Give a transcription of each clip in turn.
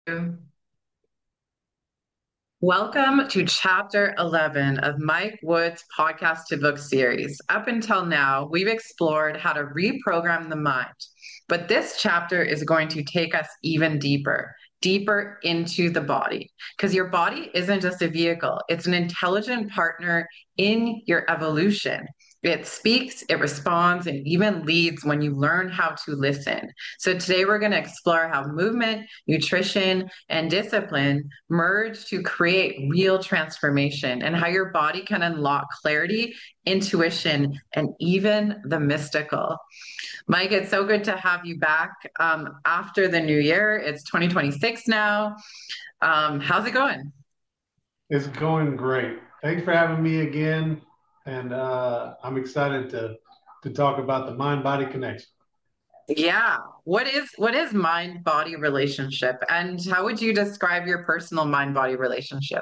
Welcome to Chapter 11 of Mike Wood's Podcast to Book series. Up until now, we've explored how to reprogram the mind, but this chapter is going to take us even deeper, deeper into the body, because your body isn't just a vehicle, it's an intelligent partner in your evolution. It speaks, it responds, and even leads when you learn how to listen. So, today we're going to explore how movement, nutrition, and discipline merge to create real transformation and how your body can unlock clarity, intuition, and even the mystical. Mike, it's so good to have you back after the new year. It's 2026 now. How's it going? It's going great. Thanks for having me again, and I'm excited to talk about the mind body connection. Yeah. What is mind body relationship and how would you describe your personal mind body relationship?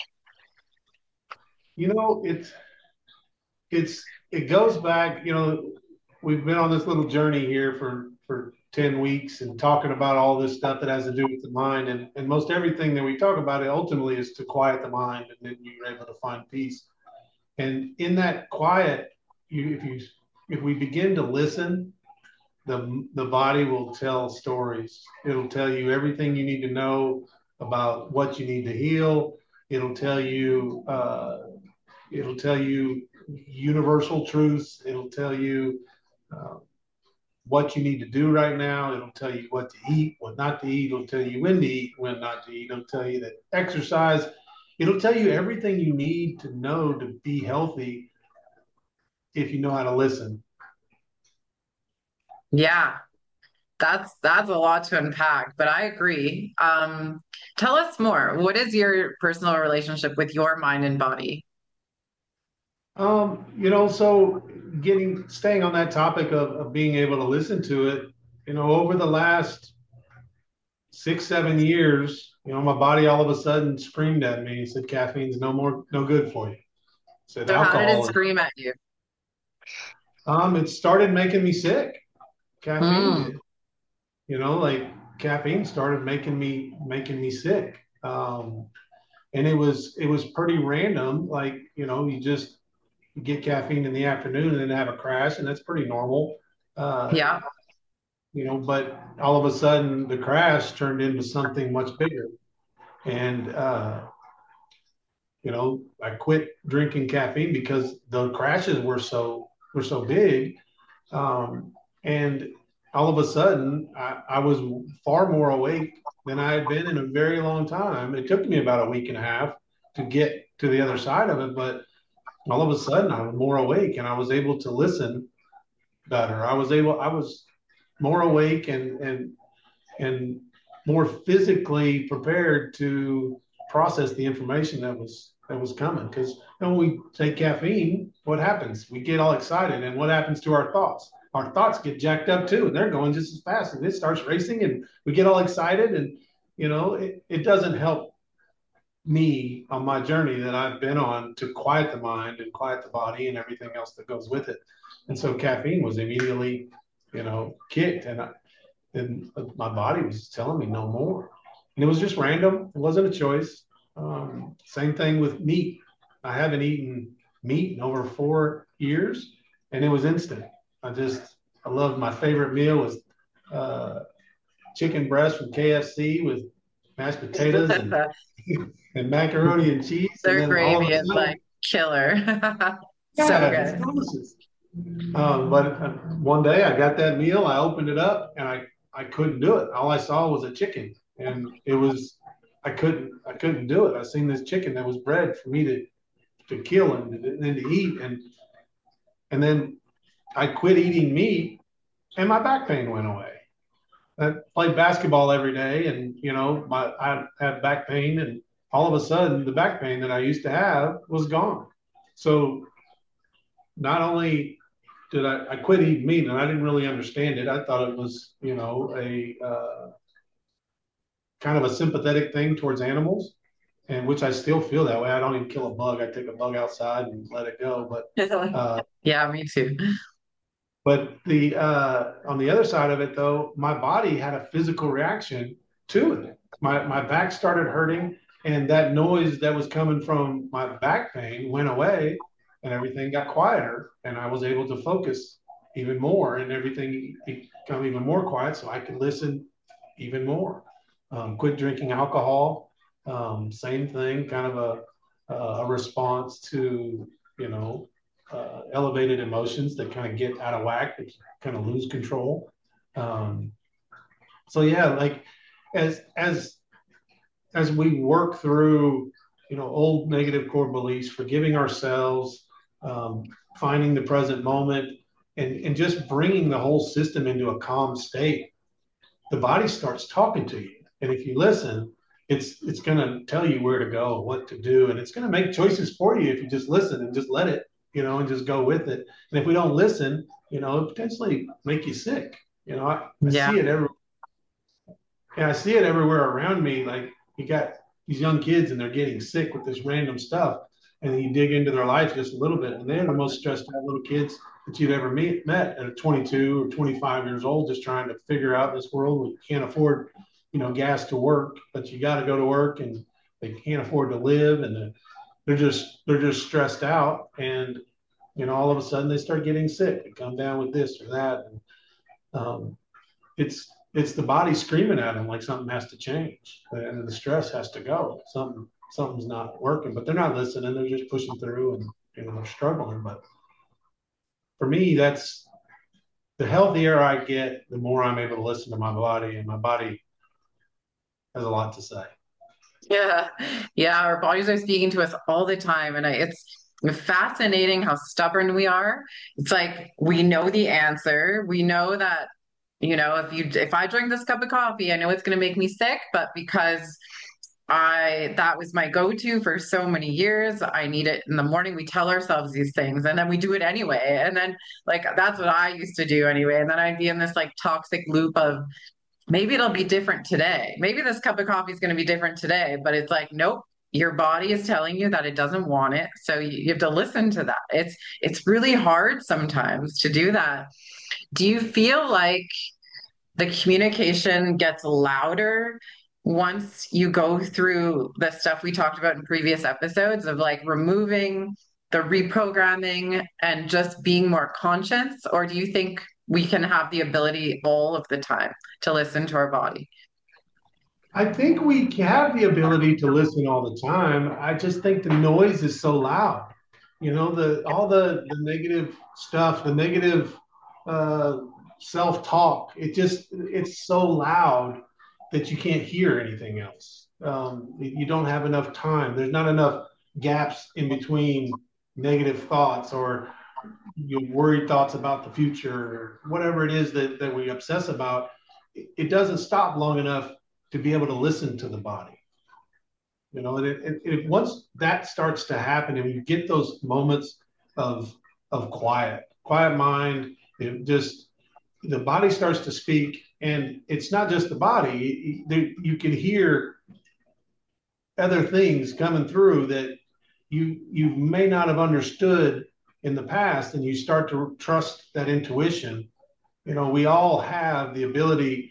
It goes back. We've been on this little journey here for 10 weeks and talking about all this stuff that has to do with the mind, and most everything that we talk about it ultimately is to quiet the mind, and then you're able to find peace. And in that quiet, if we begin to listen, the body will tell stories. It'll tell you everything you need to know about what you need to heal. It'll tell you universal truths. It'll tell you uh, what you need to do right now. It'll tell you what to eat, what not to eat. It'll tell you when to eat, when not to eat. It'll tell you that exercise. It'll tell you everything you need to know to be healthy if you know how to listen. Yeah, that's a lot to unpack, but I agree. Tell us more. What is your personal relationship with your mind and body? So staying on that topic of being able to listen to it, over the last 6, 7 years, my body all of a sudden screamed at me and said, caffeine's no good for you. Said So how did it alcohol. scream at you? It started making me sick. Caffeine Mm, did, like caffeine started making me sick. And it was pretty random. Like, you get caffeine in the afternoon and then have a crash, and that's pretty normal. Uh, yeah. but all of a sudden the crash turned into something much bigger. And, I quit drinking caffeine because the crashes were so big. Um, and all of a sudden I was far more awake than I had been in a very long time. It took me about a week and a half to get to the other side of it, but all of a sudden I was more awake and I was able to listen better. I was more awake and more physically prepared to process the information that was coming. Because when we take caffeine, what happens? We get all excited, and what happens to our thoughts? Our thoughts get jacked up too, and they're going just as fast, and it starts racing, and we get all excited, and it doesn't help me on my journey that I've been on to quiet the mind and quiet the body and everything else that goes with it. And so caffeine was immediately, kicked, and my body was telling me no more. And it was just random. It wasn't a choice. Same thing with meat. I haven't eaten meat in over 4 years, and it was instant. I loved my favorite meal was uh, chicken breast from KFC with mashed potatoes and macaroni and cheese, and Their then all gravy of a is sudden, like killer. So yeah, it's good. delicious. But one day I got that meal, I opened it up, and I couldn't do it. All I saw was a chicken, and I couldn't do it. I seen this chicken that was bred for me to kill and then to eat, and then I quit eating meat, and my back pain went away. I played basketball every day, and I had back pain, and all of a sudden the back pain that I used to have was gone. So not only did I quit eating meat, and I didn't really understand it. I thought it was, a kind of a sympathetic thing towards animals, and which I still feel that way. I don't even kill a bug. I take a bug outside and let it go. Uh, Yeah, me too. but the on the other side of it, though, my body had a physical reaction to it. my back started hurting, and that noise that was coming from my back pain went away, and everything got quieter, and I was able to focus even more, and everything become even more quiet, so I could listen even more. Quit drinking alcohol, same thing, kind of a response to elevated emotions that kind of get out of whack, that kind of lose control. Um, so yeah, like as as as we work through, old negative core beliefs, forgiving ourselves, um, finding the present moment, and just bringing the whole system into a calm state, the body starts talking to you. And if you listen, it's going to tell you where to go, what to do, and it's going to make choices for you if you just listen and just let it, and just go with it. And if we don't listen, it potentially make you sick. I Yeah. see it every and I see it everywhere around me. Like, you got these young kids and they're getting sick with this random stuff. And then you dig into their life just a little bit, and they're the most stressed out little kids that you've ever met at 22 or 25 years old, just trying to figure out this world. We can't afford, gas to work, but you got to go to work, and they can't afford to live, and they're just stressed out, and all of a sudden they start getting sick. They come down with this or that, and um, it's the body screaming at them like something has to change, and the stress has to go. Something's not working, but they're not listening. They're just pushing through, and they're struggling. But for me, that's the healthier I get, the more I'm able to listen to my body, and my body has a lot to say. Yeah. Yeah. Our bodies are speaking to us all the time. And it's fascinating how stubborn we are. It's like we know the answer. We know that, if I drink this cup of coffee, I know it's going to make me sick, but because that was my go-to for so many years. I need it in the morning. We tell ourselves these things and then we do it anyway. And then like that's what I used to do anyway. And then I'd be in this like toxic loop of maybe it'll be different today. Maybe this cup of coffee is going to be different today, but it's like, nope, your body is telling you that it doesn't want it. So you have to listen to that. It's really hard sometimes to do that. Do you feel like the communication gets louder once you go through the stuff we talked about in previous episodes of like removing the reprogramming and just being more conscious? Or do you think we can have the ability all of the time to listen to our body? I think we have the ability to listen all the time. I just think the noise is so loud. The all the negative stuff, the negative uh, self-talk. It's so loud that you can't hear anything else. You don't have enough time. There's not enough gaps in between negative thoughts or your worried thoughts about the future, or whatever it is that we obsess about. It doesn't stop long enough to be able to listen to the body. Once that starts to happen, and you get those moments of quiet mind, the body starts to speak, and it's not just the body. You can hear other things coming through that you may not have understood in the past, and you start to trust that intuition. We all have the ability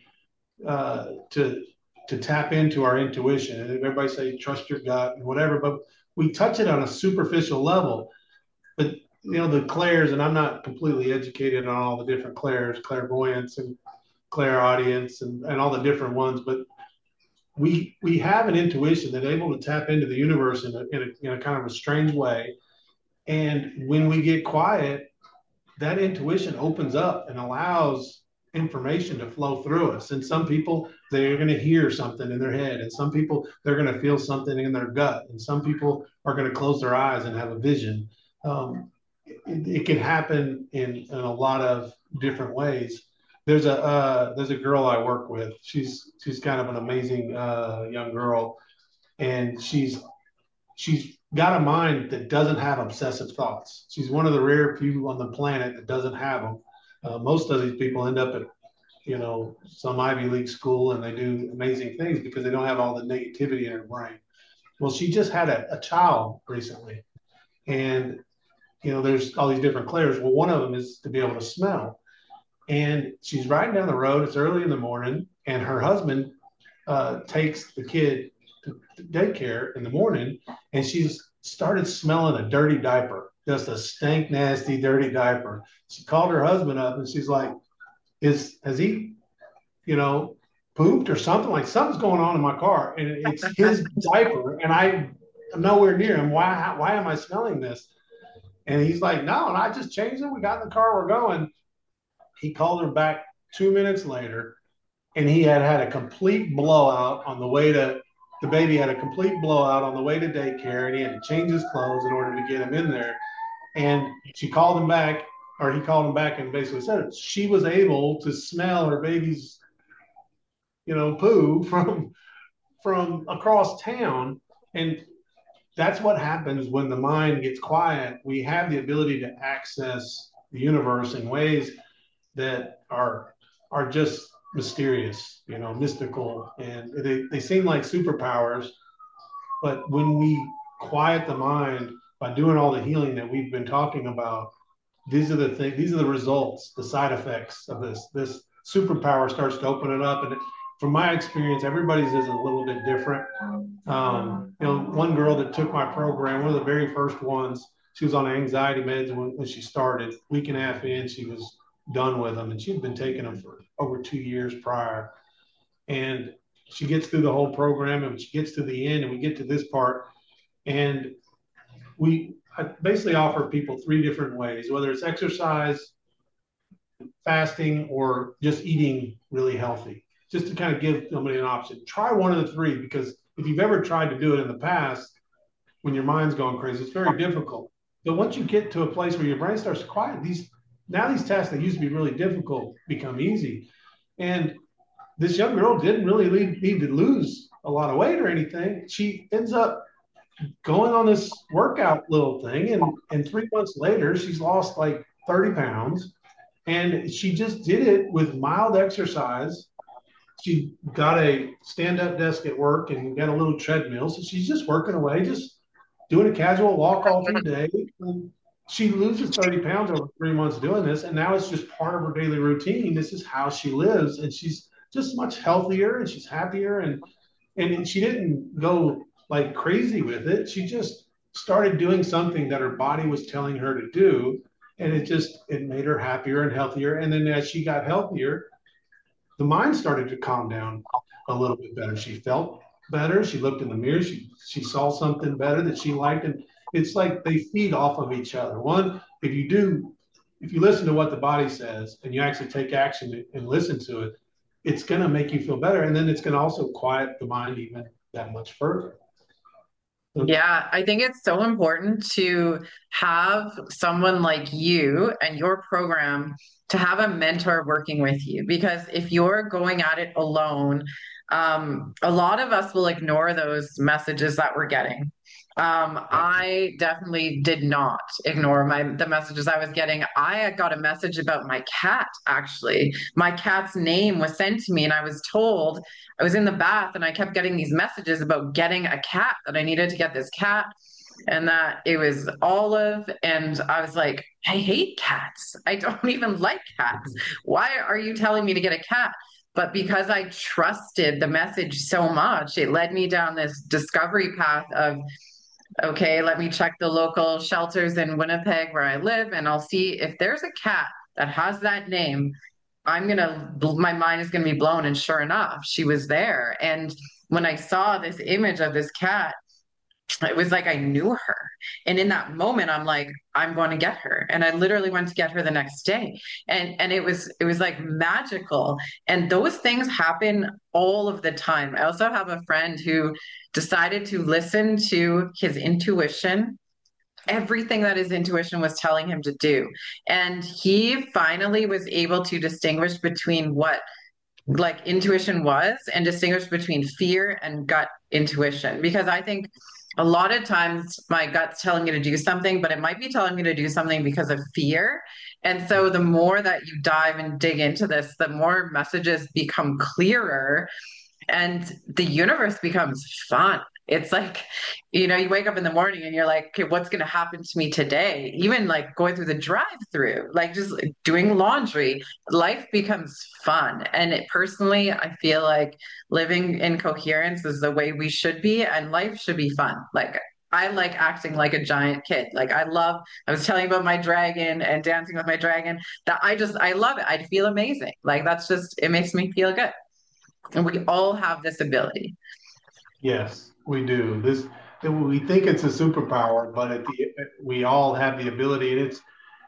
to tap into our intuition. And everybody say trust your gut and whatever, but we touch it on a superficial level. But the clairs, and I'm not completely educated on all the different clairs, clairvoyance and clairaudience and all the different ones, but we have an intuition that's able to tap into the universe in a kind of a strange way. And when we get quiet, that intuition opens up and allows information to flow through us. And some people, they're going to hear something in their head, and some people, they're going to feel something in their gut, and some people are going to close their eyes and have a vision. It can happen in a lot of different ways. There's a girl I work with. She's kind of an amazing young girl, and she's got a mind that doesn't have obsessive thoughts. She's one of the rare few on the planet that doesn't have them. Most of these people end up at some Ivy League school, and they do amazing things because they don't have all the negativity in their brain. Well, she just had a child recently, and there's all these different clairs. Well, one of them is to be able to smell, and she's riding down the road. It's early in the morning, and her husband takes the kid to daycare in the morning, and she's started smelling a dirty diaper, just a stank, nasty, dirty diaper. She called her husband up, and she's like, "Is has he, you know, pooped or something? Like something's going on in my car, and it's his diaper, and I'm nowhere near him. Why am I smelling this?" And he's like, "No, and I just changed it. We got in the car, we're going." He called her back 2 minutes later, and he had had a complete blowout on the way to the baby had a complete blowout on the way to daycare, and he had to change his clothes in order to get him in there. And she called him back, or he called him back and basically said it. She was able to smell her baby's, poo from across town. And that's what happens when the mind gets quiet. We have the ability to access the universe in ways that are just mysterious, mystical, and they seem like superpowers. But when we quiet the mind by doing all the healing that we've been talking about, these are the things, these are the results, the side effects of this superpower starts to open it up. And from my experience, everybody's is a little bit different. One girl that took my program, one of the very first ones, she was on anxiety meds when she started. Week and a half in, she was done with them, and she'd been taking them for over 2 years prior. And she gets through the whole program, and she gets to the end, and we get to this part, and I basically offer people three different ways, whether it's exercise, fasting, or just eating really healthy, just to kind of give somebody an option. Try one of the three, because if you've ever tried to do it in the past, when your mind's going crazy, it's very difficult. But once you get to a place where your brain starts to quiet, these tasks that used to be really difficult become easy. And this young girl didn't really need to lose a lot of weight or anything. She ends up going on this workout little thing, and 3 months later, she's lost like 30 pounds. And she just did it with mild exercise. She got a stand-up desk at work and got a little treadmill. So she's just working away, just doing a casual walk all through the day. And she loses 30 pounds over 3 months doing this. And now it's just part of her daily routine. This is how she lives. And she's just much healthier, and she's happier. And she didn't go like crazy with it. She just started doing something that her body was telling her to do. And it made her happier and healthier. And then as she got healthier, the mind started to calm down a little bit better. She felt better. She looked in the mirror. She saw something better that she liked. And it's like they feed off of each other. One, if you listen to what the body says and you actually take action and listen to it, it's going to make you feel better. And then it's going to also quiet the mind even that much further. Yeah, I think it's so important to have someone like you and your program to have a mentor working with you, because if you're going at it alone, a lot of us will ignore those messages that we're getting. I definitely did not ignore the messages I was getting. I had got a message about my cat, actually. My cat's name was sent to me, and I was told I was in the bath and I kept getting these messages about getting a cat, that I needed to get this cat, and that it was Olive. And I was like, I hate cats. I don't even like cats. Why are you telling me to get a cat? But because I trusted the message so much, it led me down this discovery path of, okay, let me check the local shelters in Winnipeg where I live, and I'll see if there's a cat that has that name. My mind is gonna be blown. And sure enough, she was there. And when I saw this image of this cat, it was like I knew her. And in that moment, I'm like, I'm going to get her. And I literally went to get her the next day. And it was like magical. And those things happen all of the time. I also have a friend who decided to listen to his intuition, everything that his intuition was telling him to do. And he finally was able to distinguish between what like intuition was, and distinguish between fear and gut intuition. Because I think a lot of times my gut's telling me to do something, but it might be telling me to do something because of fear. And so the more that you dive and dig into this, the more messages become clearer, and the universe becomes fun. It's like, you wake up in the morning and you're like, okay, what's going to happen to me today? Even like going through the drive-through, like just doing laundry, life becomes fun. And personally, I feel like living in coherence is the way we should be, and life should be fun. Like, I like acting like a giant kid. Like, I was telling you about my dragon and dancing with my dragon, that I love it. I feel amazing. Like, it makes me feel good. And we all have this ability. Yes, we do. We think it's a superpower, but we all have the ability, and it's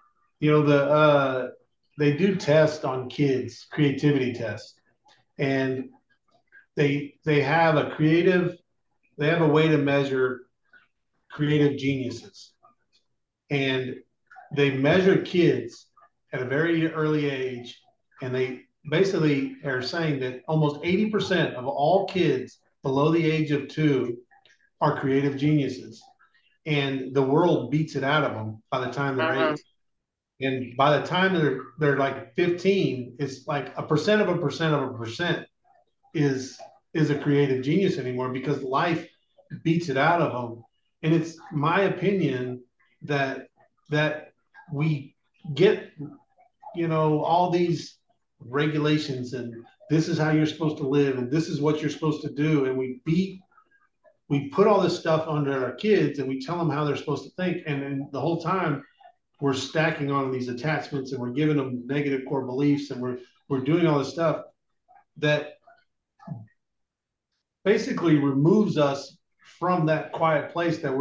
they do tests on kids, creativity tests, and they have a way to measure creative geniuses, and they measure kids at a very early age, and they basically are saying that almost 80% of all kids below the age of 2 are creative geniuses, and the world beats it out of them by the time they're 8. And by the time they're like 15, it's like a percent of a percent of a percent is a creative genius anymore, because life beats it out of them. And it's my opinion that we get, all these regulations, and this is how you're supposed to live, and this is what you're supposed to do, and we put all this stuff under our kids, and we tell them how they're supposed to think, and then the whole time we're stacking on these attachments, and we're giving them negative core beliefs, and we're doing all this stuff that basically removes us from that quiet place that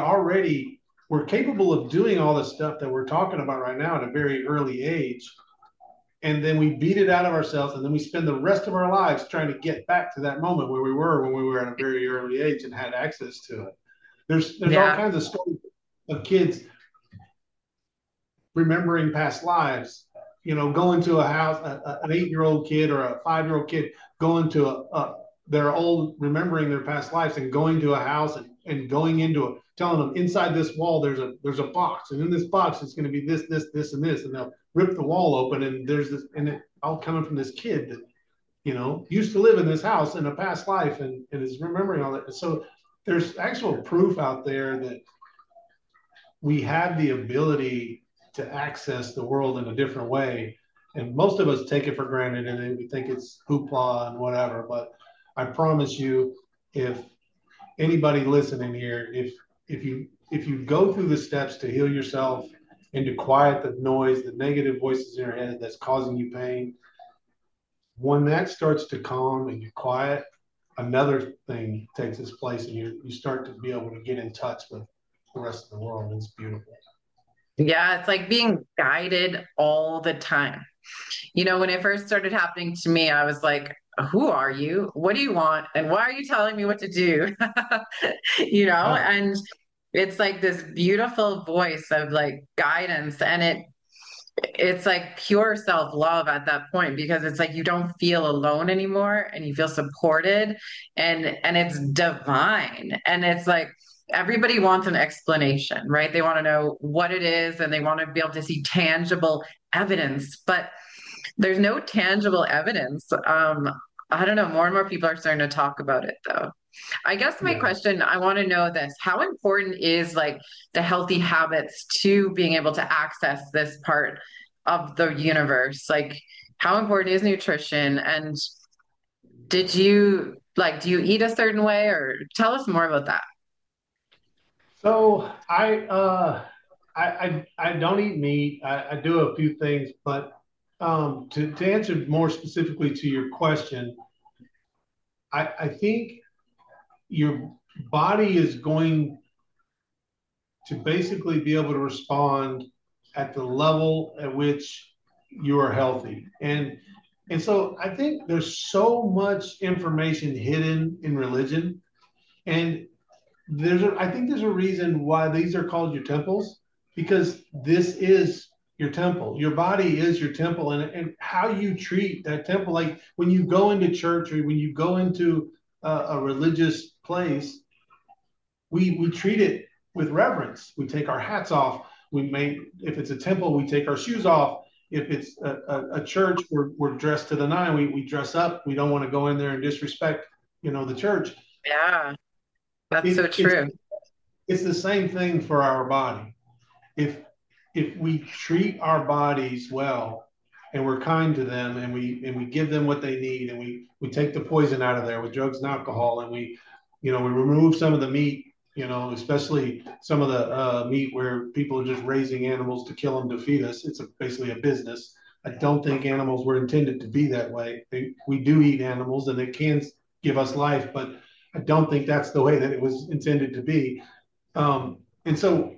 we're capable of doing all the stuff that we're talking about right now at a very early age. And then we beat it out of ourselves, and then we spend the rest of our lives trying to get back to that moment where we were when we were at a very early age and had access to it. There's all Yeah. kinds of stories of kids remembering past lives. Going to a house, an 8-year-old kid or a 5-year-old kid going to they're old, remembering their past lives, and going to a house, and going into it, telling them inside this wall there's a box, and in this box it's going to be this, and this, and they'll rip the wall open, and there's this, and it all coming from this kid that used to live in this house in a past life, and is remembering all that. So there's actual proof out there that we have the ability to access the world in a different way. And most of us take it for granted, and we think it's hoopla and whatever. But I promise you, if anybody listening here, if you go through the steps to heal yourself and to quiet the noise, the negative voices in your head that's causing you pain, when that starts to calm and you quiet, another thing takes its place, and you start to be able to get in touch with the rest of the world. It's beautiful. Yeah, it's like being guided all the time. When it first started happening to me, I was like, who are you? What do you want? And why are you telling me what to do? Yeah. And it's like this beautiful voice of like guidance, and it's like pure self-love at that point, because it's like you don't feel alone anymore, and you feel supported, and it's divine. And it's like everybody wants an explanation, right? They want to know what it is, and they want to be able to see tangible evidence, but there's no tangible evidence. I don't know, more and more people are starting to talk about it though. I guess my Yeah. question, I want to know this. How important is like the healthy habits to being able to access this part of the universe? Like, how important is nutrition? And do you eat a certain way, or tell us more about that? So I don't eat meat. I do a few things, but to answer more specifically to your question, I think your body is going to basically be able to respond at the level at which you are healthy. And so I think there's so much information hidden in religion, and I think there's a reason why these are called your temples, because this is your temple. Your body is your temple, and how you treat that temple, like when you go into church or when you go into a religious place, we treat it with reverence. We take our hats off. If it's a temple, we take our shoes off. If it's a church, we're dressed to the nine. We dress up. We don't want to go in there and disrespect, the church. Yeah. That's so it, it's true. it's the same thing for our body. If we treat our bodies well and we're kind to them and we give them what they need and we take the poison out of there with drugs and alcohol and we remove some of the meat, especially some of the meat where people are just raising animals to kill them to feed us. It's basically a business. I don't think animals were intended to be that way. We do eat animals and they can give us life, but I don't think that's the way that it was intended to be. And so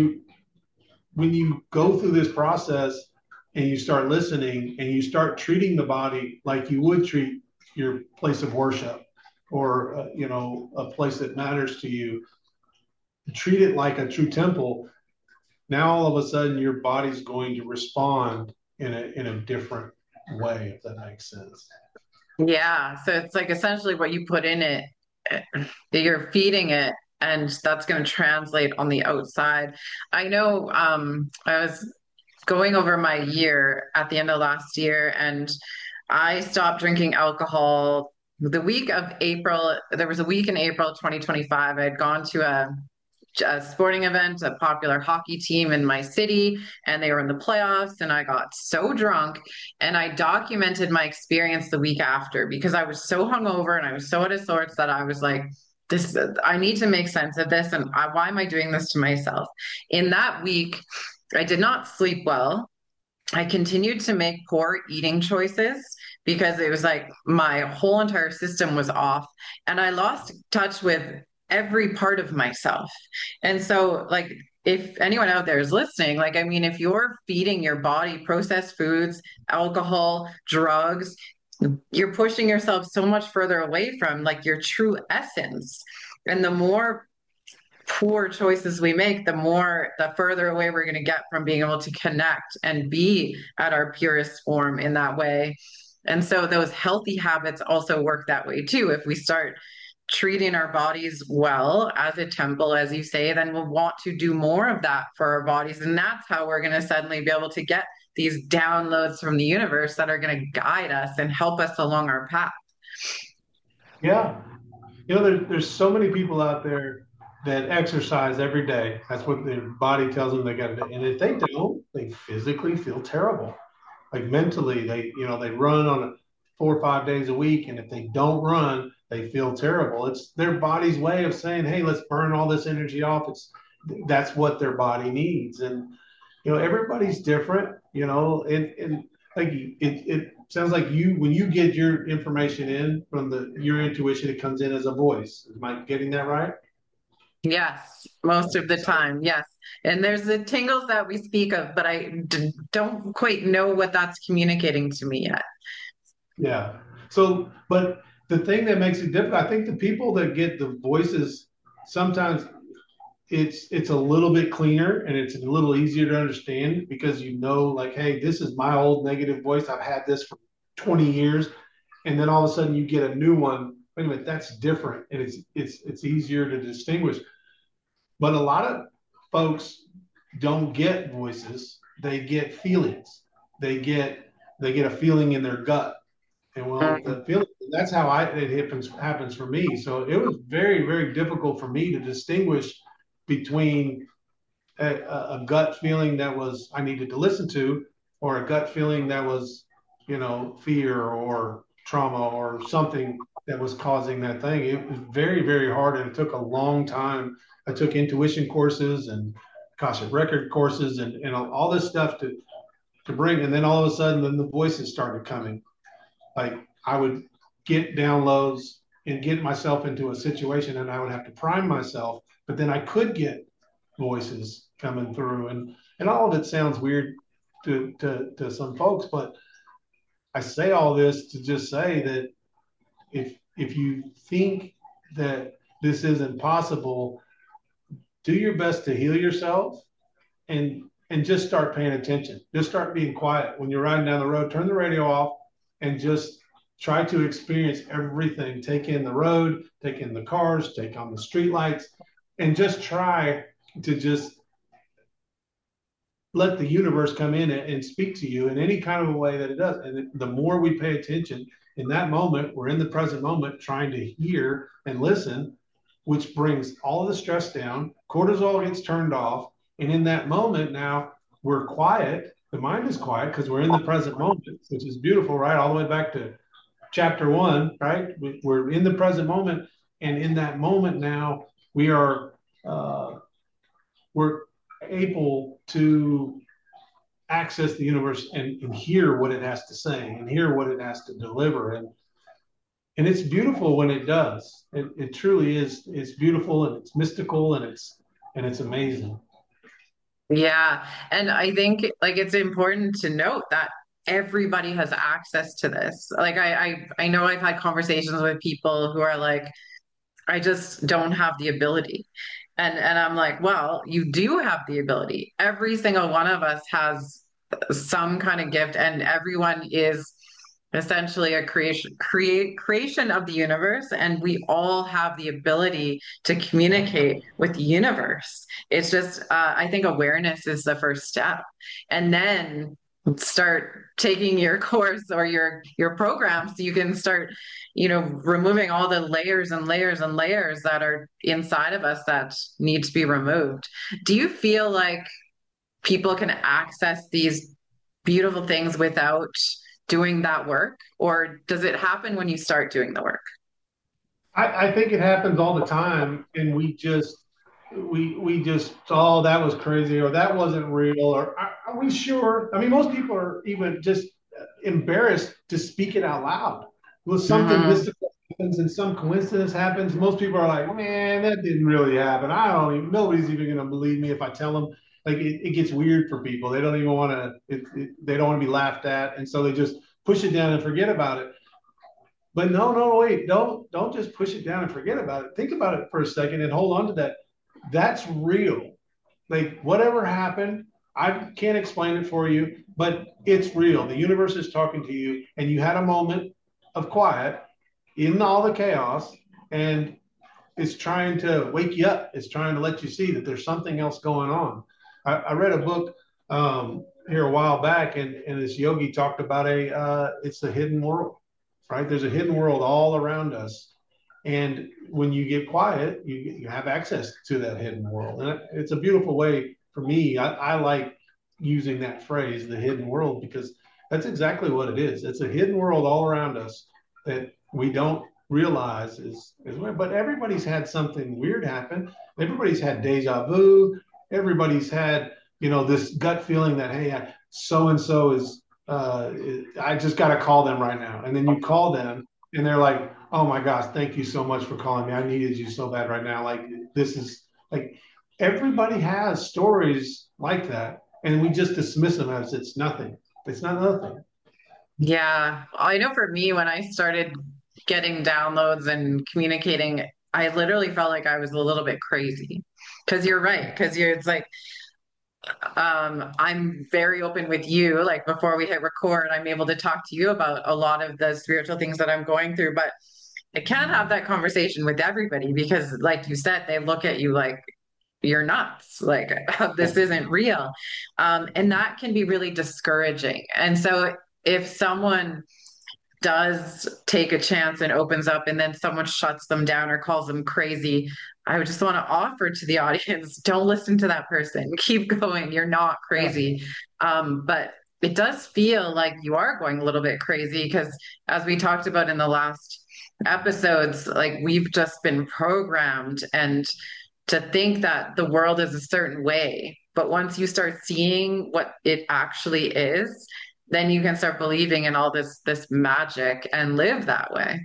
when you go through this process and you start listening and you start treating the body like you would treat your place of worship or a place that matters to you, treat it like a true temple. Now all of a sudden your body's going to respond in a different way, if that makes sense. Yeah. So it's like essentially what you put in it, eh, you're feeding it, and that's going to translate on the outside. I know I was going over my year at the end of last year, and I stopped drinking alcohol the week of April. There was a week in April 2025. I had gone to a sporting event, a popular hockey team in my city, and they were in the playoffs. And I got so drunk, and I documented my experience the week after because I was so hungover and I was so out of sorts that I was like, this, I need to make sense of this. And why am I doing this to myself? In that week, I did not sleep well. I continued to make poor eating choices because it was like my whole entire system was off, and I lost touch with every part of myself. And so, like, if anyone out there is listening, like, I mean, if you're feeding your body processed foods, alcohol, drugs, you're pushing yourself so much further away from like your true essence. And the more poor choices we make, the further away we're going to get from being able to connect and be at our purest form in that way. And so those healthy habits also work that way too. If we start treating our bodies well as a temple, as you say, then we'll want to do more of that for our bodies. And that's how we're going to suddenly be able to get these downloads from the universe that are going to guide us and help us along our path. Yeah. There's so many people out there that exercise every day. That's what their body tells them they got to do. And if they don't, they physically feel terrible. Like mentally, they run on 4 or 5 days a week. And if they don't run, they feel terrible. It's their body's way of saying, hey, let's burn all this energy off. That's what their body needs. And, everybody's different, and like it sounds like when you get your information in from your intuition, it comes in as a voice. Am I getting that right? Yes, most of the time. Yes. And there's the tingles that we speak of, but don't quite know what that's communicating to me yet. Yeah. So, but the thing that makes it difficult, I think the people that get the voices sometimes it's a little bit cleaner and it's a little easier to understand because like, hey, this is my old negative voice. I've had this for 20 years, and then all of a sudden you get a new one. Wait a minute, that's different, and it's easier to distinguish. But a lot of folks don't get voices; they get feelings. They get a feeling in their gut, and well, Mm. the feeling that's how it happens for me. So it was very very difficult for me to distinguish between a gut feeling that was I needed to listen to, or a gut feeling that was, fear or trauma or something that was causing that thing. It was very, very hard, and it took a long time. I took intuition courses and Akashic record courses and all this stuff to bring, and then all of a sudden, then the voices started coming. Like I would get downloads and get myself into a situation, and I would have to prime myself, but then I could get voices coming through, and all of it sounds weird to some folks, but I say all this to just say that if you think that this isn't possible, do your best to heal yourself and just start paying attention. Just start being quiet when you're riding down the road. Turn the radio off and just try to experience everything. Take in the road, take in the cars, take on the street lights, and just try to just let the universe come in and speak to you in any kind of a way that it does. And the more we pay attention in that moment, we're in the present moment trying to hear and listen. which brings all of the stress down. Cortisol gets turned off. And in that moment, now we're quiet. The mind is quiet because we're in the present moment, which is beautiful, right? All the way back to chapter one, right? We're in the present moment. And in that moment now, we are, we're able to access the universe and hear what it has to say and hear what it has to deliver. And it's beautiful when it does. It truly is. It's beautiful and it's mystical and it's amazing. Yeah. And I think like it's important to note that everybody has access to this. Like I know I've had conversations with people who are like, I just don't have the ability. And I'm like, well, you do have the ability. Every single one of us has some kind of gift, and everyone is essentially a creation of the universe, and we all have the ability to communicate with the universe. It's just I think awareness is the first step, and then start taking your course or your program so you can start, removing all the layers and layers and layers that are inside of us that need to be removed. Do you feel like people can access these beautiful things without doing that work? Or does it happen when you start doing the work? I think it happens all the time, and we just oh, that was crazy, or that wasn't real, or are we sure? I mean, most people are even just embarrassed to speak it out loud. When something Hmm. mystical happens and some coincidence happens, most people are like, man, that didn't really happen. I don't even, nobody's even going to believe me if I tell them. Like it gets weird for people. They don't even want to, they don't want to be laughed at. And so they just push it down and forget about it. But no, no, wait, don't just push it down and forget about it. Think about it for a second and hold on to that. That's real. Like whatever happened, I can't explain it for you, but it's real. The universe is talking to you, and you had a moment of quiet in all the chaos, and it's trying to wake you up. It's trying to let you see that there's something else going on. I read a book here a while back, and this yogi talked about it's the hidden world, right? There's a hidden world all around us, and when you get quiet, you have access to that hidden world. And it's a beautiful way for me. I like using that phrase, the hidden world, because that's exactly what it is. It's a hidden world all around us that we don't realize is but everybody's had something weird happen. Everybody's had deja vu. Everybody's had, this gut feeling that, hey, so and so is I just got to call them right now. And then you call them and they're like, oh my gosh, thank you so much for calling me. I needed you so bad right now. Like, this is like, everybody has stories like that. And we just dismiss them as it's nothing. It's not nothing. Yeah. I know for me, when I started getting downloads and communicating, I literally felt like I was a little bit crazy. Because you're right. Because it's like, I'm very open with you. Like before we hit record, I'm able to talk to you about a lot of the spiritual things that I'm going through, but I can't have that conversation with everybody because, like you said, they look at you like you're nuts. Like this isn't real. And that can be really discouraging. And so if someone does take a chance and opens up and then someone shuts them down or calls them crazy, I would just want to offer to the audience, don't listen to that person. Keep going. You're not Yeah. crazy. But it does feel like you are going a little bit crazy because, as we talked about in the last episodes, like we've just been programmed and to think that the world is a certain way. But once you start seeing what it actually is, then you can start believing in all this magic and live that way.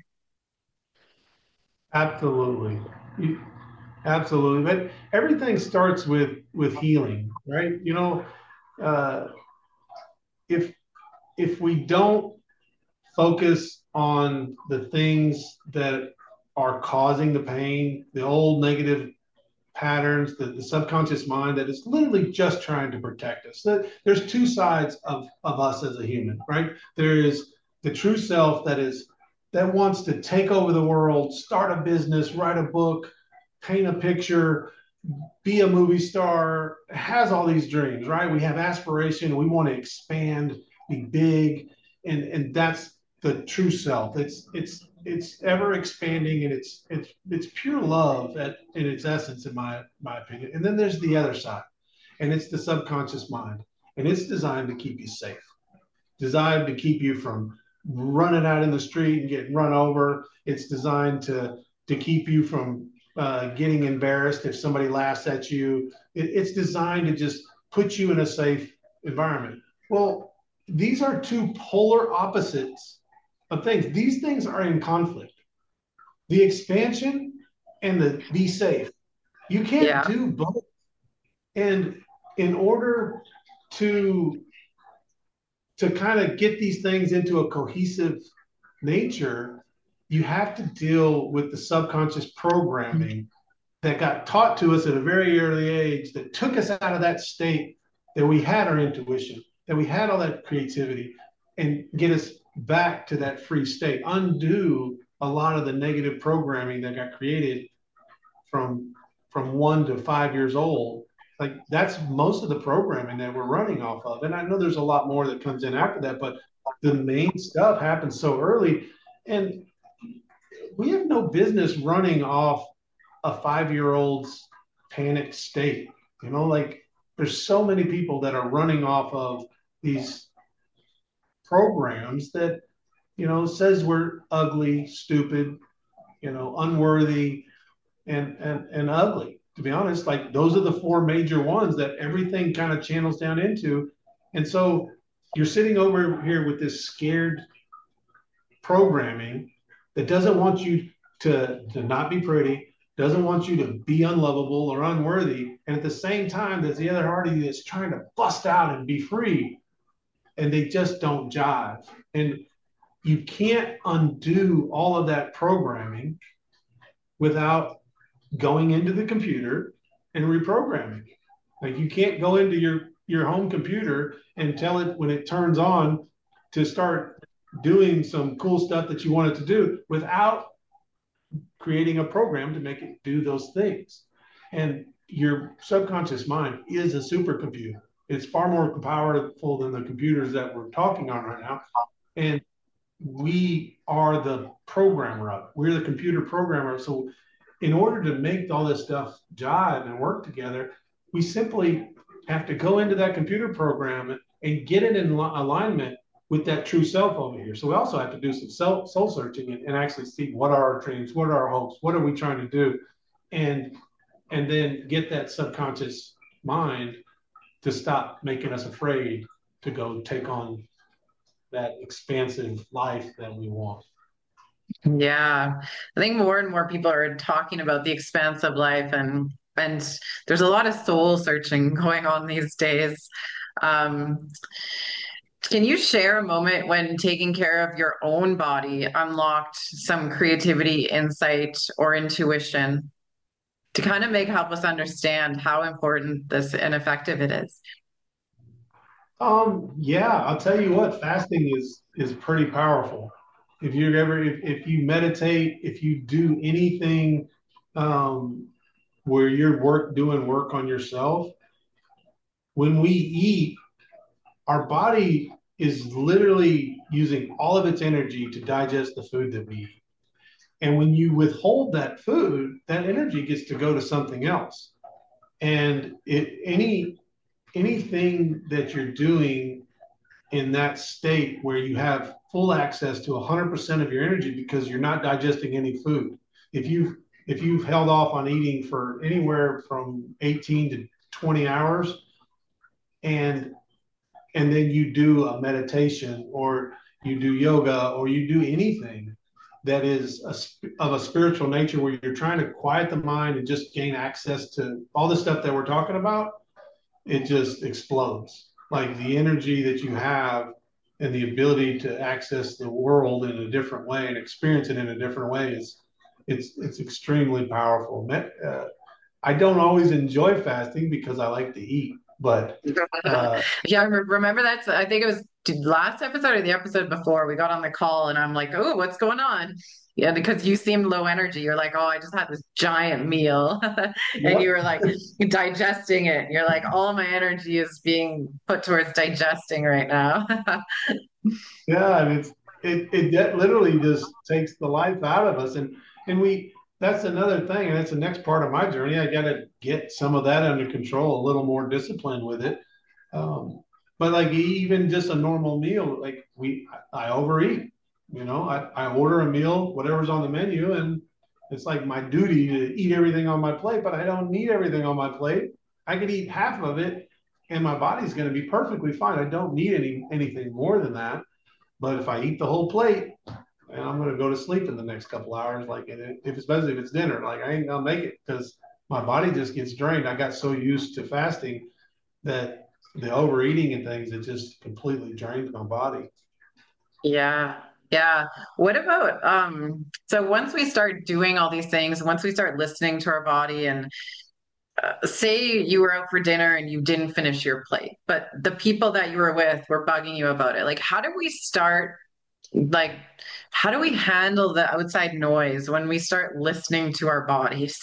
Absolutely. You, absolutely. But everything starts with healing, right? Uh, if if we don't focus on the things that are causing the pain, the old negative patterns, the subconscious mind that is literally just trying to protect us. There's two sides of us as a human, right? There is the true self that wants to take over the world, start a business, write a book, paint a picture, be a movie star, has all these dreams, right? We have aspiration, we want to expand, be big, and that's the true self. it's ever expanding, and it's pure love in its essence, in my opinion. And then there's the other side, and it's the subconscious mind, and it's designed to keep you safe, designed to keep you from running out in the street and getting run over. It's designed to keep you from getting embarrassed if somebody laughs at you. It's designed to just put you in a safe environment. Well, these are two polar opposites of things. These things are in conflict. The expansion and the be safe. You can't Yeah. do both. And in order to kind of get these things into a cohesive nature, you have to deal with the subconscious programming that got taught to us at a very early age that took us out of that state that we had our intuition, that we had all that creativity, and get us back to that free state, undo a lot of the negative programming that got created from 1 to 5 years old. Like that's most of the programming that we're running off of. And I know there's a lot more that comes in after that, but the main stuff happens so early. And we have no business running off a 5 year old's panic state. Like there's so many people that are running off of these programs that, says we're ugly, stupid, unworthy, and ugly. To be honest, like those are the four major ones that everything kind of channels down into. And so you're sitting over here with this scared programming that doesn't want you to not be pretty, doesn't want you to be unlovable or unworthy. And at the same time, there's the other party that's trying to bust out and be free. And they just don't jive. And you can't undo all of that programming without going into the computer and reprogramming. Like you can't go into your home computer and tell it when it turns on to start doing some cool stuff that you want it to do without creating a program to make it do those things. And your subconscious mind is a supercomputer. It's far more powerful than the computers that we're talking on right now. And we are the programmer of it. We're the computer programmer. So in order to make all this stuff jive and work together, we simply have to go into that computer program and get it in alignment with that true self over here. So we also have to do some soul searching and actually see what are our dreams, what are our hopes, what are we trying to do, and then get that subconscious mind to stop making us afraid to go take on that expansive life that we want. Yeah. I think more and more people are talking about the expanse of life and there's a lot of soul searching going on these days. Um, can you share a moment when taking care of your own body unlocked some creativity, insight, or intuition to kind of help us understand how important this and effective it is? Yeah, I'll tell you what, fasting is pretty powerful. If you meditate, if you do anything um, where you're doing work on yourself, when we eat, our body is literally using all of its energy to digest the food that we eat. And when you withhold that food, that energy gets to go to something else. And anything that you're doing in that state where you have full access to 100% of your energy because you're not digesting any food. If you've held off on eating for anywhere from 18 to 20 hours, and then you do a meditation or you do yoga or you do anything that is of a spiritual nature where you're trying to quiet the mind and just gain access to all the stuff that we're talking about, it just explodes. Like the energy that you have and the ability to access the world in a different way and experience it in a different way is it's extremely powerful. I don't always enjoy fasting because I like to eat, but Yeah, remember that? I think it was last episode or the episode before we got on the call, and I'm like, "Oh, what's going on?" Yeah, because you seemed low energy. You're like, "Oh, I just had this giant meal," and you yep, were like digesting it. You're like, "All my energy is being put towards digesting right now." yeah, and That literally just takes the life out of us. And we that's another thing, and that's the next part of my journey. I got to get some of that under control, a little more disciplined with it. Um, but like even just a normal meal, like I overeat. I order a meal, whatever's on the menu, and it's like my duty to eat everything on my plate. But I don't need everything on my plate. I could eat half of it, and my body's going to be perfectly fine. I don't need anything more than that. But if I eat the whole plate, and I'm going to go to sleep in the next couple hours, like if especially if it's dinner, like I ain't gonna make it because my body just gets drained. I got so used to fasting that the overeating and things, it just completely drains my body. Yeah. Yeah. What about so once we start doing all these things, once we start listening to our body and say you were out for dinner and you didn't finish your plate, but the people that you were with were bugging you about it. Like how do we start like how do we handle the outside noise when we start listening to our bodies?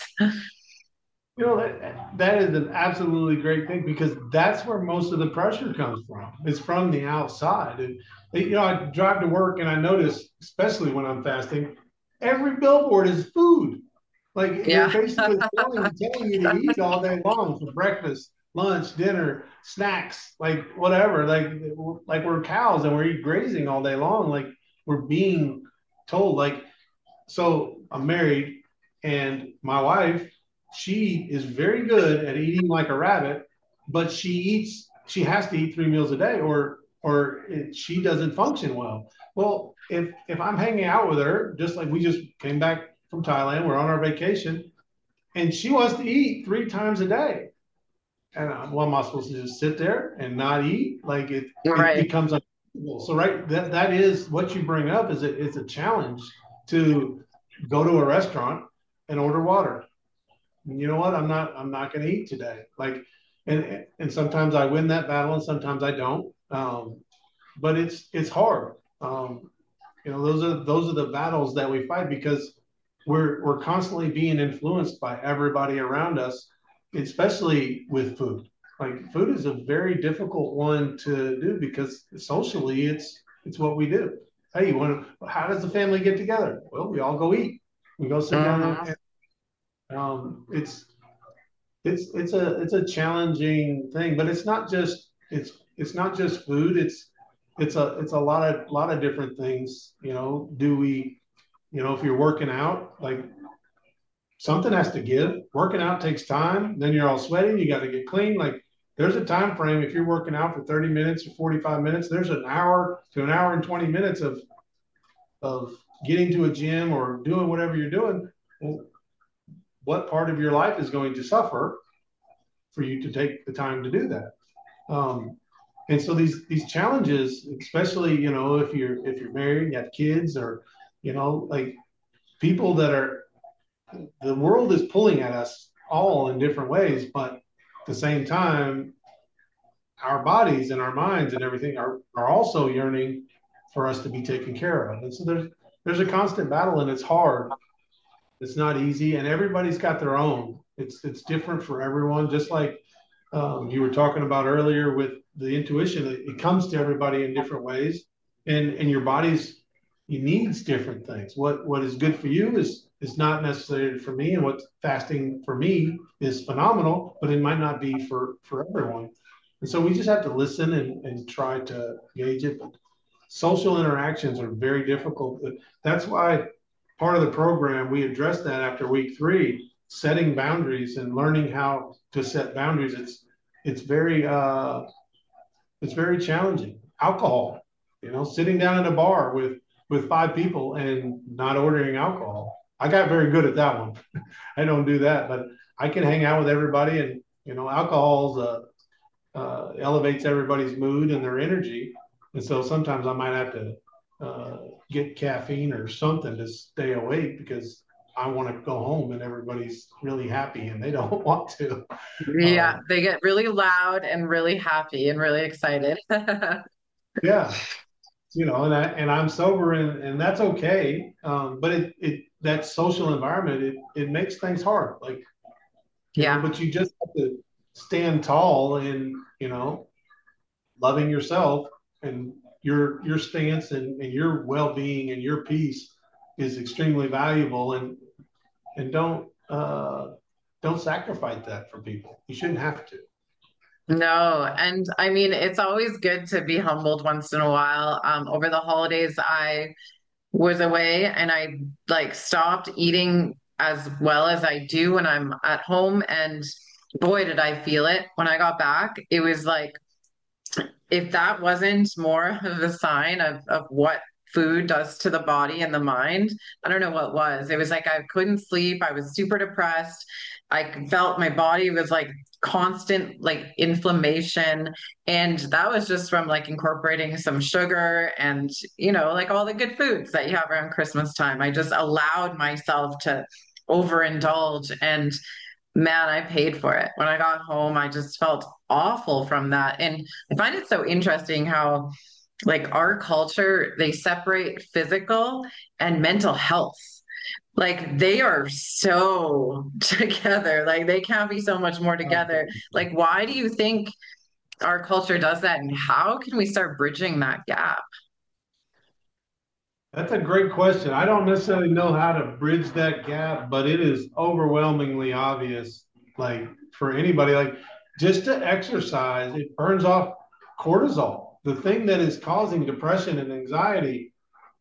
That is an absolutely great thing because that's where most of the pressure comes from. It's from the outside. And I drive to work and I notice, especially when I'm fasting, every billboard is food. Like they're Yeah. basically telling you to eat all day long for breakfast, lunch, dinner, snacks, like whatever. Like we're cows and we're grazing all day long. Like we're being told. Like so, I'm married, and my wife, she is very good at eating like a rabbit, but she has to eat 3 meals a day, she doesn't function well. Well, if I'm hanging out with her, just like we just came back from Thailand, we're on our vacation, and she wants to eat 3 times a day. And what am I supposed to just sit there and not eat? Like it Right. becomes uncomfortable. So right, that is what you bring up is it's a challenge to go to a restaurant and order water. And you know what? I'm not going to eat today. Like, and sometimes I win that battle, and sometimes I don't. But it's hard. Those are the battles that we fight because we're constantly being influenced by everybody around us, especially with food. Like food is a very difficult one to do because socially it's what we do. Hey, how does the family get together? Well, we all go eat. We go sit down Mhm. it's a challenging thing, but it's not just food. It's a lot of different things. Do we if you're working out, like something has to give. Working out takes time. Then you're all sweaty. You got to get clean. Like there's a time frame. If you're working out for 30 minutes or 45 minutes, there's an hour to an hour and 20 minutes of getting to a gym or doing whatever you're doing. Well, what part of your life is going to suffer for you to take the time to do that? And so these challenges, especially if you're married, you have kids, or like people that are the world is pulling at us all in different ways, but at the same time, our bodies and our minds and everything are also yearning for us to be taken care of. And so there's a constant battle, and it's hard. It's not easy, and everybody's got their own. It's different for everyone. Just like you were talking about earlier with the intuition, it comes to everybody in different ways, and your body's you needs different things. What is good for you is not necessarily for me, and what fasting for me is phenomenal, but it might not be for everyone. And so we just have to listen and try to gauge it. But social interactions are very difficult. That's why part of the program we addressed that after week 3, setting boundaries and learning how to set boundaries. It's very challenging. Alcohol, sitting down at a bar with 5 people and not ordering alcohol. I got very good at that one. I don't do that, but I can hang out with everybody, and alcohol elevates everybody's mood and their energy, and so sometimes I might have to get caffeine or something to stay awake because I want to go home and everybody's really happy and they don't want to. Yeah, Um, they get really loud and really happy and really excited. yeah, and I'm sober, and that's okay. But that social environment, it makes things hard. Like, Yeah. but you just have to stand tall in, loving yourself and your stance and your well-being and your peace is extremely valuable, and don't sacrifice that for people. You shouldn't have to. No, and I mean, it's always good to be humbled once in a while. Over the holidays, I was away and I like stopped eating as well as I do when I'm at home. And boy, did I feel it when I got back. It was like, if that wasn't more of a sign of what food does to the body and the mind, I don't know what was. It was like I couldn't sleep. I was super depressed. I felt my body was like constant like inflammation. And that was just from like incorporating some sugar and, like all the good foods that you have around Christmas time. I just allowed myself to overindulge, and man, I paid for it. When I got home, I just felt awful from that. And I find it so interesting how, like, our culture, they separate physical and mental health. Like, they are so together. Like, they can't be so much more together. Like, why do you think our culture does that? And how can we start bridging that gap? That's a great question. I don't necessarily know how to bridge that gap, but it is overwhelmingly obvious. Like for anybody, like just to exercise, it burns off cortisol, the thing that is causing depression and anxiety.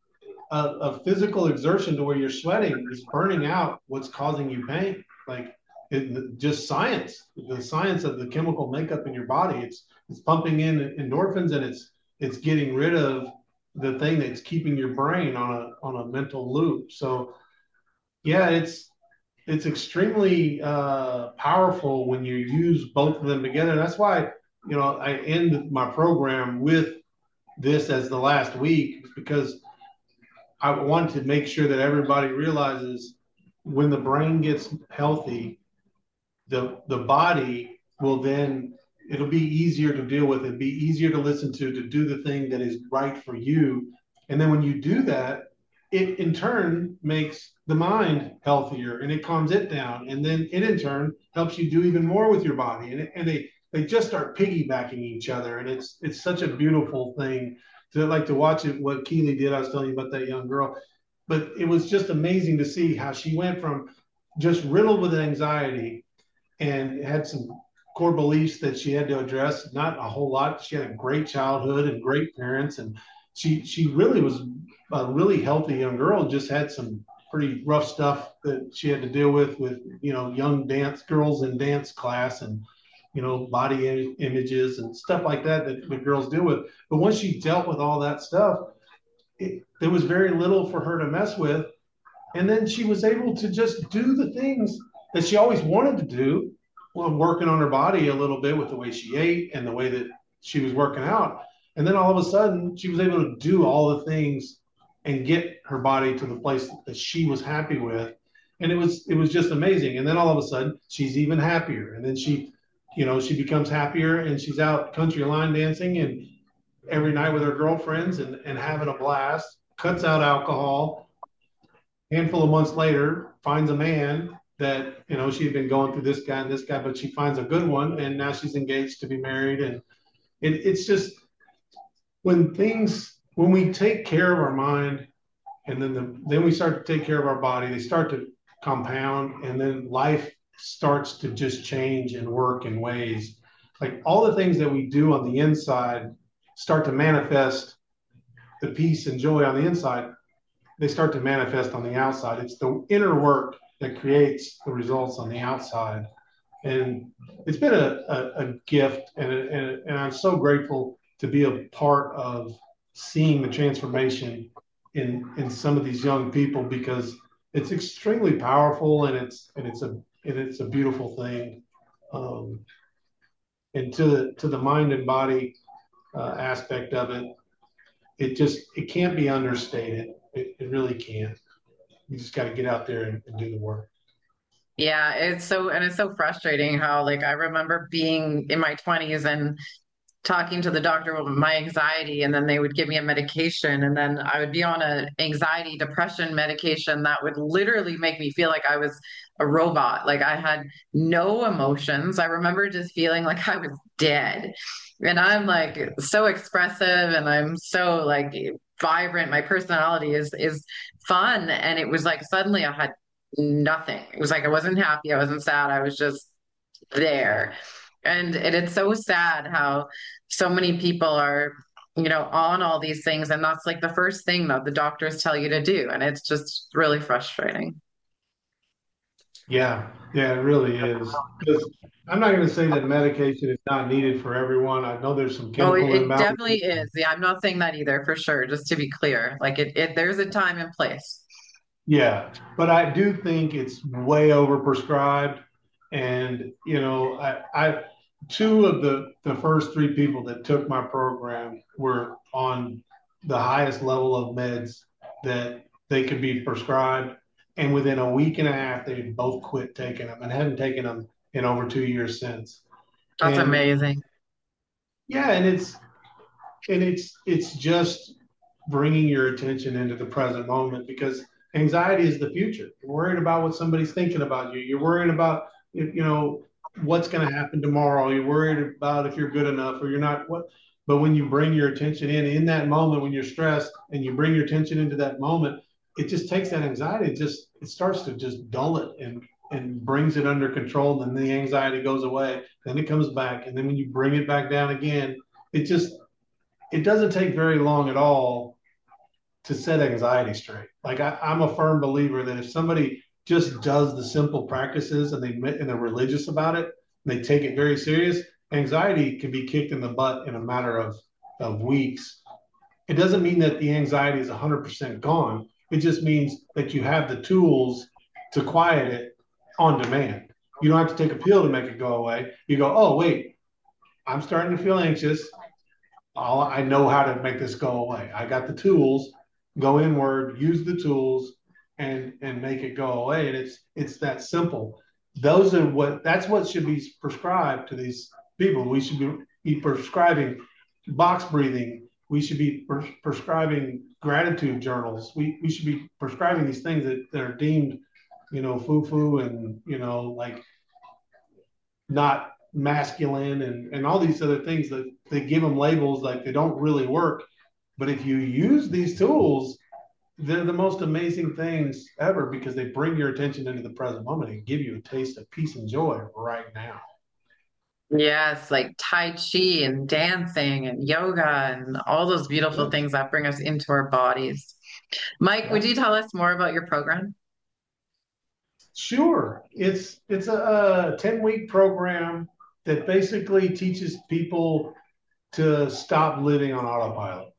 Of physical exertion to where you're sweating is burning out what's causing you pain. Like just science, the science of the chemical makeup in your body. It's pumping in endorphins, and it's getting rid of the thing that's keeping your brain on a mental loop. So yeah, it's extremely powerful when you use both of them together. That's why I end my program with this as the last week, because I want to make sure that everybody realizes when the brain gets healthy, the body will then, it'll be easier to deal with, it be easier to listen to do the thing that is right for you. And then when you do that, it in turn makes the mind healthier and it calms it down. And then it in turn helps you do even more with your body. And they just start piggybacking each other. And it's such a beautiful thing to like to watch it, what Keely did. I was telling you about that young girl, but it was just amazing to see how she went from just riddled with anxiety and had some core beliefs that she had to address. Not a whole lot. She had a great childhood and great parents, and she really was a really healthy young girl. Just had some pretty rough stuff that she had to deal with young dance girls in dance class, and body images and stuff like that that the girls deal with. But once she dealt with all that stuff, there was very little for her to mess with. And then she was able to just do the things that she always wanted to do, while working on her body a little bit with the way she ate and the way that she was working out. And then all of a sudden, she was able to do all the things and get her body to the place that she was happy with. And it was just amazing. And then all of a sudden, she's even happier. And then she becomes happier, and she's out country line dancing and every night with her girlfriends and having a blast, cuts out alcohol. Handful of months later, finds a man that she had been going through this guy, but she finds a good one, and now she's engaged to be married. And it's just when we take care of our mind, and then we start to take care of our body, they start to compound, and then life starts to just change and work in ways like all the things that we do on the inside start to manifest the peace and joy on the inside. They start to manifest on the outside. It's the inner work that creates the results on the outside. And it's been a gift, and I'm so grateful to be a part of seeing the transformation in some of these young people, because it's extremely powerful, and it's a beautiful thing. And to the mind and body aspect of it, it can't be understated. It really can't. You just got to get out there and do the work. Yeah, it's so frustrating how, like, I remember being in my 20s and talking to the doctor about my anxiety, and then they would give me a medication, and then I would be on a anxiety depression medication that would literally make me feel like I was a robot. Like I had no emotions. I remember just feeling like I was dead. And I'm like so expressive and I'm so like vibrant. My personality is fun. And it was like suddenly I had nothing. It was like I wasn't happy, I wasn't sad, I was just there. And it's so sad how so many people are, on all these things, and that's like the first thing that the doctors tell you to do. And it's just really frustrating. Yeah, yeah, it really is. Because I'm not going to say that medication is not needed for everyone. I know there's some Oh, chemical it imbalances. definitely is. Yeah, I'm not saying that either for sure, just to be clear. Like there's a time and place. Yeah, but I do think it's way overprescribed. And I two of the first three people that took my program were on the highest level of meds that they could be prescribed, and within a week and a half, they both quit taking them and hadn't taken them in over 2 years since. That's And amazing. yeah, and it's just bringing your attention into the present moment, because anxiety is the future. You're worried about what somebody's thinking about you. You're worried about what's going to happen tomorrow. You're worried about if you're good enough or you're not. What? But when you bring your attention in that moment when you're stressed and you bring your attention into that moment, it just takes that anxiety. It starts to just dull it and brings it under control. And then the anxiety goes away. Then it comes back, and then when you bring it back down again, it just it doesn't take very long at all to set anxiety straight. Like I'm a firm believer that if somebody just does the simple practices and they're religious about it, and they take it very serious, anxiety can be kicked in the butt in a matter of weeks. It doesn't mean that the anxiety is 100% gone. It just means that you have the tools to quiet it on demand. You don't have to take a pill to make it go away. You go, oh, wait, I'm starting to feel anxious. I know how to make this go away. I got the tools. Go inward, use the tools, and make it go away. And it's that simple. That's what should be prescribed to these people. We should be prescribing box breathing. We should be prescribing gratitude journals. We should be prescribing these things that are deemed, foo foo, and like not masculine, and all these other things that they give them labels like they don't really work. But if you use these tools, they're the most amazing things ever, because they bring your attention into the present moment and give you a taste of peace and joy right now. Yes, like Tai Chi and dancing and yoga and all those beautiful Yeah, things that bring us into our bodies. Mike, would yeah. you tell us more about your program? Sure. It's a 10-week program that basically teaches people to stop living on autopilot.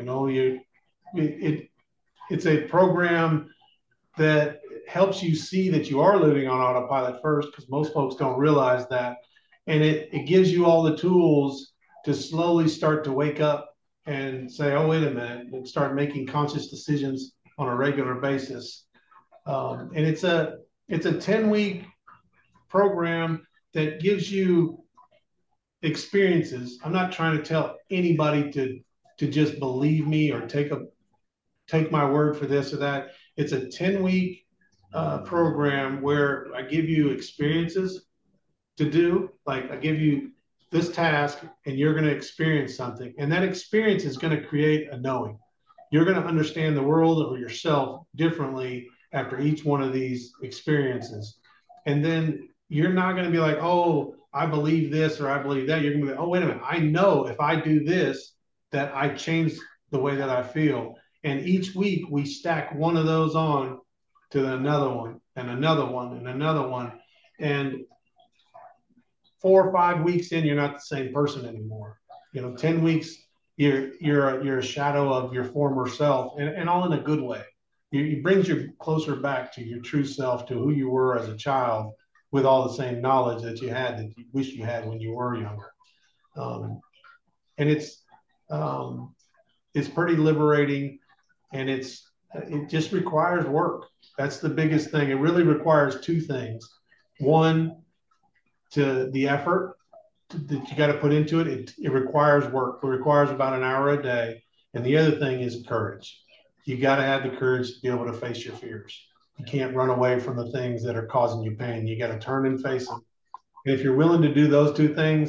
It it's a program that helps you see that you are living on autopilot first, because most folks don't realize that. And it gives you all the tools to slowly start to wake up and say, oh, wait a minute, and start making conscious decisions on a regular basis. And it's a 10-week program that gives you experiences. I'm not trying to tell anybody to just believe me or take my word for this or that. It's a 10-week program where I give you experiences to do. Like I give you this task and you're going to experience something. And that experience is going to create a knowing. You're going to understand the world or yourself differently after each one of these experiences. And then you're not going to be like, oh, I believe this or I believe that. You're going to be like, oh, wait a minute. I know if I do this, that I change the way that I feel. And each week we stack one of those on to another one and another one and another one. And 4 or 5 weeks in, you're not the same person anymore. 10 weeks, you're a shadow of your former self, and all in a good way. It brings you closer back to your true self, to who you were as a child, with all the same knowledge that you had that you wish you had when you were younger. Um, and um, it's pretty liberating, and it just requires work. That's the biggest thing. It really requires two things. One, to the effort that you got to put into it. It requires work. It requires about an hour a day. And the other thing is courage. You got to have the courage to be able to face your fears. You can't run away from the things that are causing you pain. You got to turn and face them. And if you're willing to do those two things,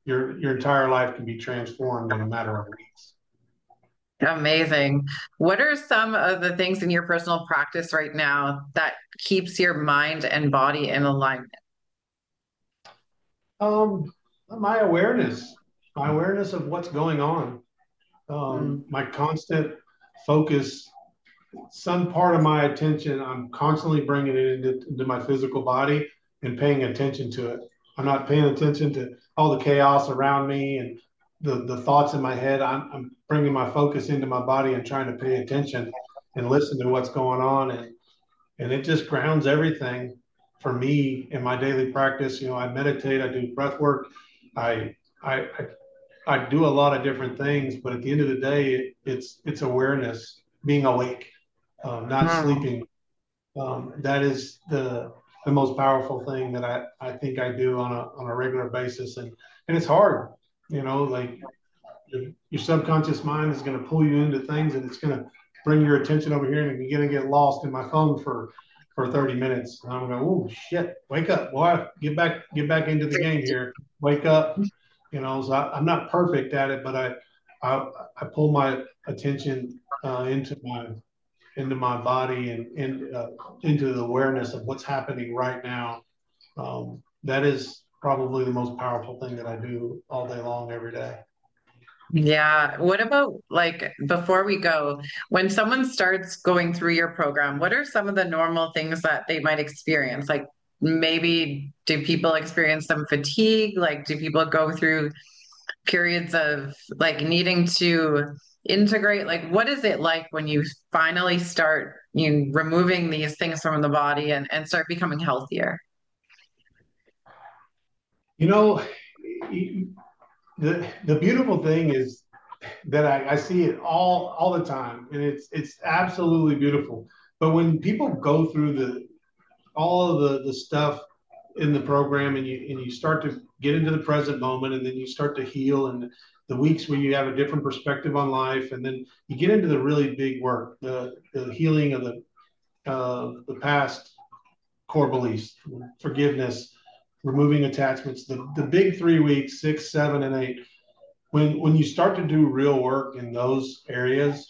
your entire life can be transformed in a matter of weeks. Amazing. What are some of the things in your personal practice right now that keeps your mind and body in alignment? Um, my awareness of what's going on, Mm. my constant focus, some part of my attention, I'm constantly bringing it into my physical body and paying attention to it. I'm not paying attention to all the chaos around me and the thoughts in my head. I'm bringing my focus into my body and trying to pay attention and listen to what's going on. And it just grounds everything for me in my daily practice. I meditate, I do breath work, I, I, I do a lot of different things, but at the end of the day, it's awareness, being awake, not Mm. sleeping. That is the most powerful thing that I think I do on a regular basis, and it's hard, like your subconscious mind is going to pull you into things, and it's going to bring your attention over here, and you're going to get lost in my phone for 30 minutes. And I'm going, oh shit, wake up, boy, get back into the game here, wake up. So I'm not perfect at it, but I, I pull my attention into my body and into the awareness of what's happening right now. That is probably the most powerful thing that I do all day long, every day. Yeah. What about like before we go, when someone starts going through your program, what are some of the normal things that they might experience? Like maybe do people experience some fatigue? Like do people go through periods of like needing to integrate? Like what is it like when you finally start removing these things from the body and start becoming healthier? You know, the beautiful thing is that I see it all the time, and it's absolutely beautiful. But when people go through all of the stuff in the program, and you start to get into the present moment, and then you start to heal, and the weeks where you have a different perspective on life, and then you get into the really big work, the healing of the past core beliefs, forgiveness, removing attachments, the big 3 weeks, 6, 7, and 8. When you start to do real work in those areas,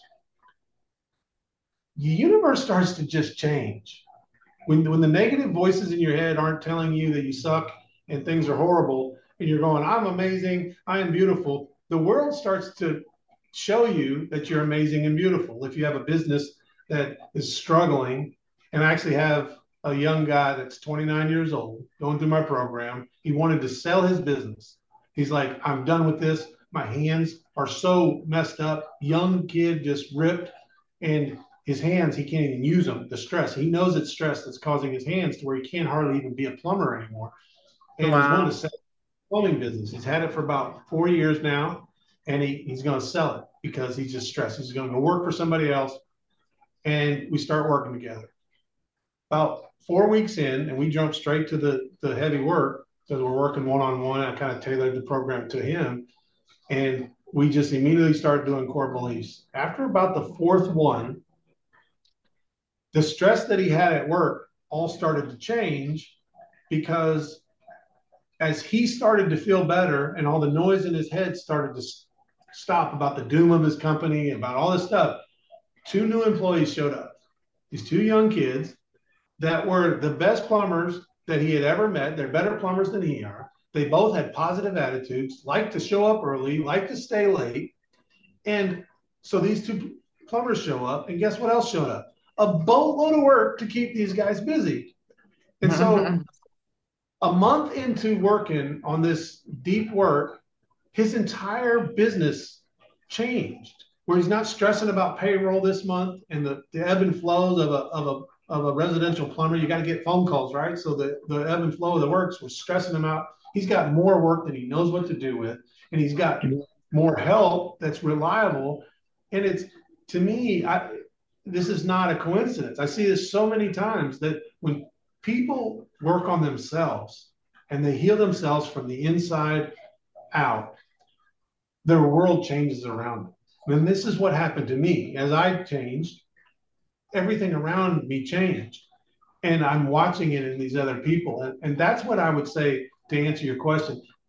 the universe starts to just change. When the negative voices in your head aren't telling you that you suck and things are horrible, and you're going, I'm amazing, I am beautiful, the world starts to show you that you're amazing and beautiful. If you have a business that is struggling, and I actually have a young guy that's 29 years old going through my program, he wanted to sell his business. He's like, I'm done with this. My hands are so messed up. Young kid, just ripped, and his hands, he can't even use them. The stress, he knows it's stress that's causing his hands to where he can't hardly even be a plumber anymore. And he's wanting to Wow. sell a plumbing business. He's had it for about 4 years now, and he's going to sell it because he's just stressed. He's going to go work for somebody else, and we start working together. About 4 weeks in, and we jump straight to the heavy work because we're working one on one. I kind of tailored the program to him, and we just immediately started doing core beliefs. After about the fourth one, the stress that he had at work all started to change because as he started to feel better and all the noise in his head started to stop about the doom of his company, about all this stuff, two new employees showed up. These two young kids that were the best plumbers that he had ever met. They're better plumbers than he are. They both had positive attitudes, liked to show up early, liked to stay late. And so these two plumbers show up, and guess what else showed up? A boatload of work to keep these guys busy. And so a month into working on this deep work, his entire business changed. Where he's not stressing about payroll this month and the ebb and flows of a residential plumber. You got to get phone calls, right? So the ebb and flow of the works was stressing him out. He's got more work than he knows what to do with, and he's got more help that's reliable. And it's, to me, this is not a coincidence. I see this so many times that when people work on themselves and they heal themselves from the inside out, their world changes around them. And this is what happened to me. As I changed, everything around me changed. And I'm watching it in these other people. And that's what I would say to answer your question.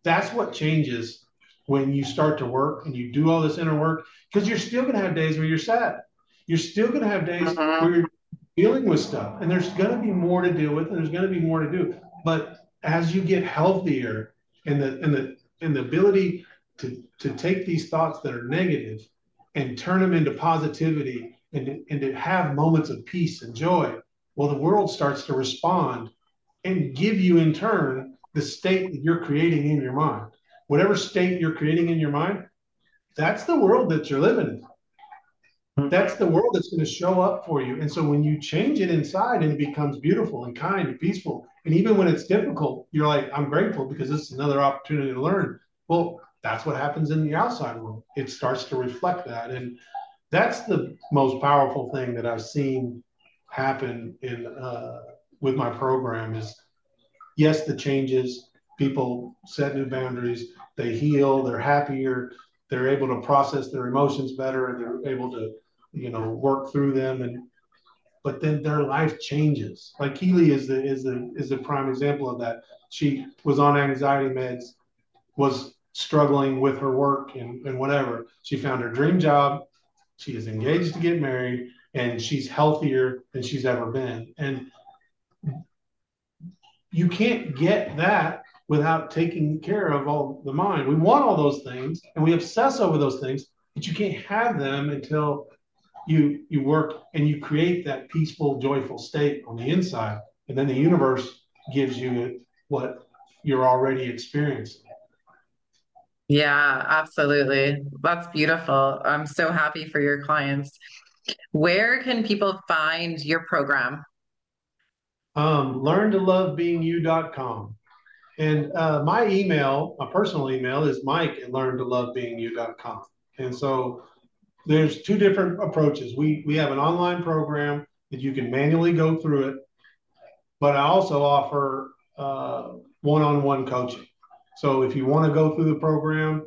That's what changes when you start to work and you do all this inner work, because you're still going to have days where you're sad. You're still going to have days Mhm. where you're dealing with stuff, and there's going to be more to deal with, and there's going to be more to do. But as you get healthier, and the ability to take these thoughts that are negative and turn them into positivity, and to have moments of peace and joy, well, the world starts to respond and give you in turn the state that you're creating in your mind. Whatever state you're creating in your mind, that's the world that you're living in. That's the world that's going to show up for you. And so when you change it inside and it becomes beautiful and kind and peaceful, and even when it's difficult, you're like, I'm grateful because this is another opportunity to learn. Well, that's what happens in the outside world. It starts to reflect that. And that's the most powerful thing that I've seen happen in with my program is, yes, the changes, people set new boundaries, they heal, they're happier, they're able to process their emotions better, and they're able to, work through them. And but then their life changes. Like Keely is the prime example of that. She was on anxiety meds, was struggling with her work and whatever. She found her dream job. She is engaged to get married, and she's healthier than she's ever been. And you can't get that without taking care of all the mind. We want all those things and we obsess over those things, but you can't have them until you work and you create that peaceful, joyful state on the inside. And then the universe gives you what you're already experiencing. Yeah, absolutely. That's beautiful. I'm so happy for your clients. Where can people find your program? Learn to love being you.com. And my email, my personal email is Mike at learntolovebeingyou.com. And so there's two different approaches. We have an online program that you can manually go through it, but I also offer one-on-one coaching. So if you want to go through the program,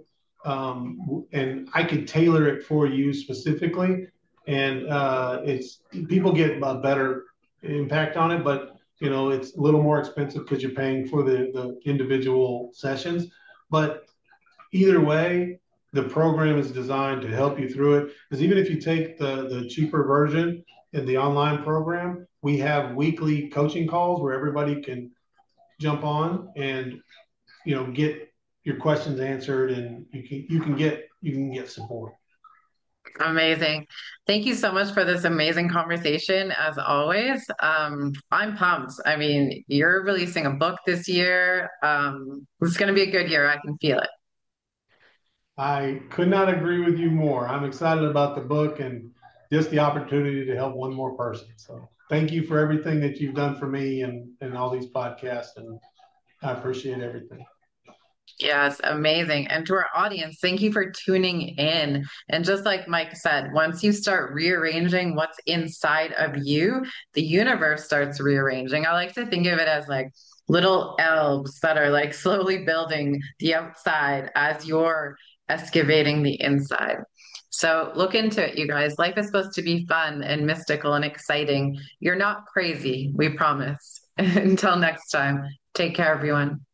and I could tailor it for you specifically, and it's people get a better impact on it, but it's a little more expensive because you're paying for the individual sessions. But either way, the program is designed to help you through it. Because even if you take the cheaper version in the online program, we have weekly coaching calls where everybody can jump on and get your questions answered, and you can get support. Amazing. Thank you so much for this amazing conversation, as always. I'm pumped. I mean, you're releasing a book this year. It's going to be a good year. I can feel it. I could not agree with you more. I'm excited about the book and just the opportunity to help one more person. So thank you for everything that you've done for me and all these podcasts. And I appreciate everything. Yes, amazing. And to our audience, thank you for tuning in. And just like Mike said, once you start rearranging what's inside of you, the universe starts rearranging. I like to think of it as like little elves that are like slowly building the outside as you're excavating the inside. So look into it, you guys. Life is supposed to be fun and mystical and exciting. You're not crazy, we promise. Until next time, take care, everyone.